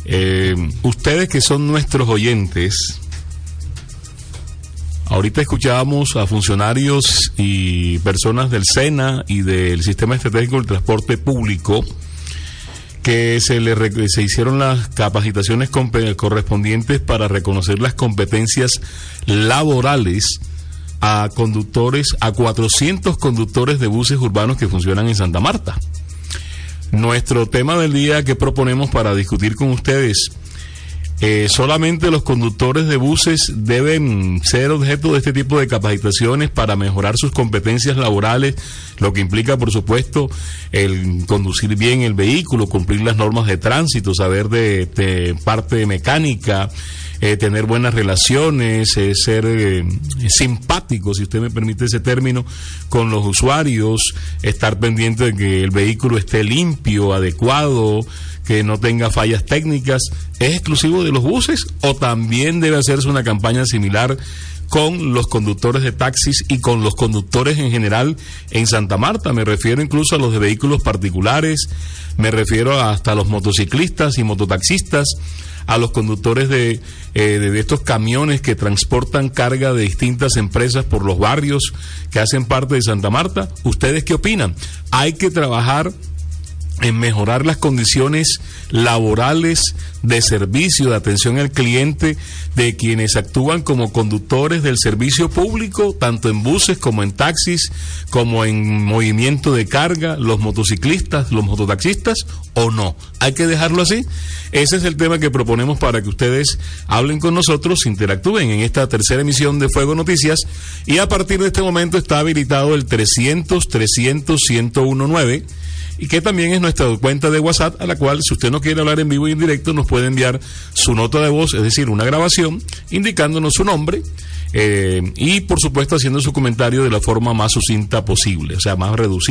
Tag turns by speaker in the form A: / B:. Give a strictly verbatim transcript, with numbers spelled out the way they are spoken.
A: Eh, ustedes que son nuestros oyentes, ahorita escuchábamos a funcionarios y personas del SENA y del Sistema Estratégico del Transporte Público que se le se hicieron las capacitaciones correspondientes para reconocer las competencias laborales a conductores, a cuatrocientos conductores de buses urbanos que funcionan en Santa Marta. Nuestro tema del día que proponemos para discutir con ustedes: Eh, solamente los conductores de buses deben ser objeto de este tipo de capacitaciones para mejorar sus competencias laborales, lo que implica, por supuesto, el conducir bien el vehículo, cumplir las normas de tránsito, saber de, de parte de mecánica, eh, tener buenas relaciones, eh, ser eh, simpático, si usted me permite ese término, con los usuarios, estar pendiente de que el vehículo esté limpio, adecuado, que no tenga fallas técnicas. ¿Es exclusivo de los buses o también debe hacerse una campaña similar con los conductores de taxis y con los conductores en general en Santa Marta? Me refiero incluso a los de vehículos particulares, me refiero hasta a los motociclistas y mototaxistas, a los conductores de, eh, de, de estos camiones que transportan carga de distintas empresas por los barrios que hacen parte de Santa Marta. ¿Ustedes qué opinan? Hay que trabajar en mejorar las condiciones laborales de servicio, de atención al cliente de quienes actúan como conductores del servicio público, tanto en buses como en taxis, como en movimiento de carga, los motociclistas, los mototaxistas, o no. ¿Hay que dejarlo así? Ese es el tema que proponemos para que ustedes hablen con nosotros, interactúen en esta tercera emisión de Fuego Noticias, y a partir de este momento está habilitado el trescientos, trescientos, ciento diecinueve, y que también es nuestra cuenta de WhatsApp, a la cual, si usted no quiere hablar en vivo y en directo, nos puede enviar su nota de voz, es decir, una grabación, indicándonos su nombre, eh, y por supuesto haciendo su comentario de la forma más sucinta posible, o sea, más reducida.